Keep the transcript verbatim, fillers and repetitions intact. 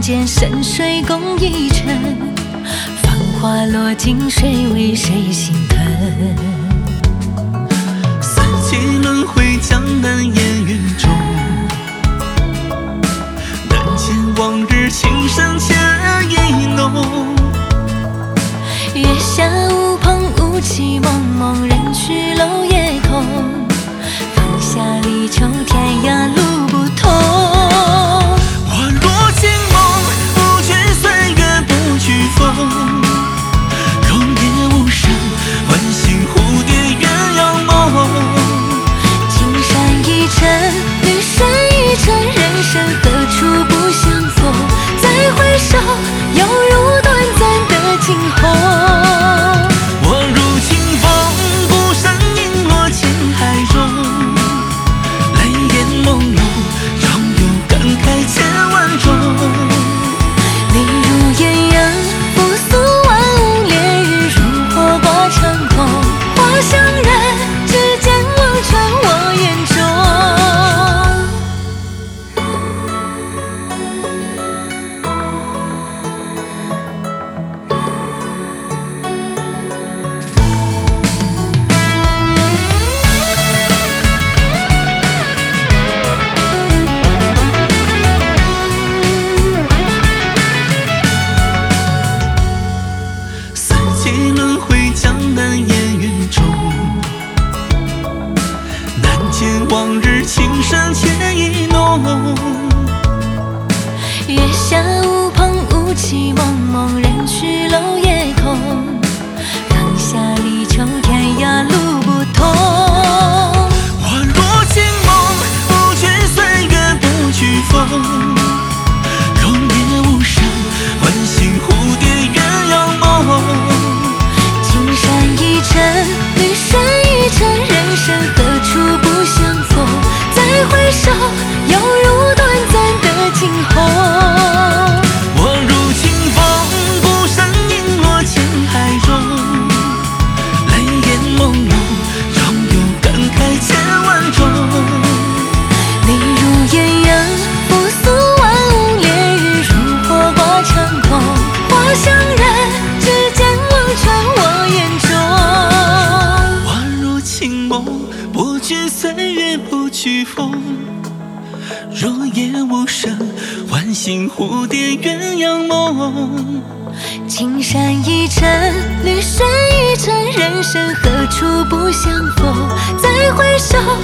间深水共一程，繁华落尽，谁为谁心疼？ 四季轮回，江南烟云中，难见往日情深浅意浓。 月下无朋无期，茫茫人去楼夜空。放下离愁，天涯路不同。 我若情梦，不惧岁月，不惧风。若夜无声，唤醒蝴蝶鸳鸯梦。 青山一程，绿水一程，人生何处不相逢？再回首，犹如短暂的惊鸿。 我如清风，不胜影落情海中。泪眼朦胧，常有感慨千万种。 泪如艳阳，复诉万物，烈日如火挂长空。花香染，指尖望穿我眼中。 四季轮回，江南烟云中，难见往日情深浅意浓。 月下无朋无期，茫茫人去楼夜空。放下离愁，天涯路不同。 我若情梦，不惧岁月，不惧风。若夜无声，唤醒蝴蝶鸳鸯梦。 青山一程，绿水一程，人生何处不相逢？再回首，犹如短暂的惊鸿。 我如清风，不胜影落情海中。泪眼朦胧，常有感慨千万种。 泪如艳阳，复诉万物，烈日如火挂长空。花香染，指尖望穿我眼中。 我如清梦，不惧岁月，不惧风。若夜无声，唤醒蝴蝶鸳鸯梦。 青山一程，绿水一程，人生何处不相逢？再回首，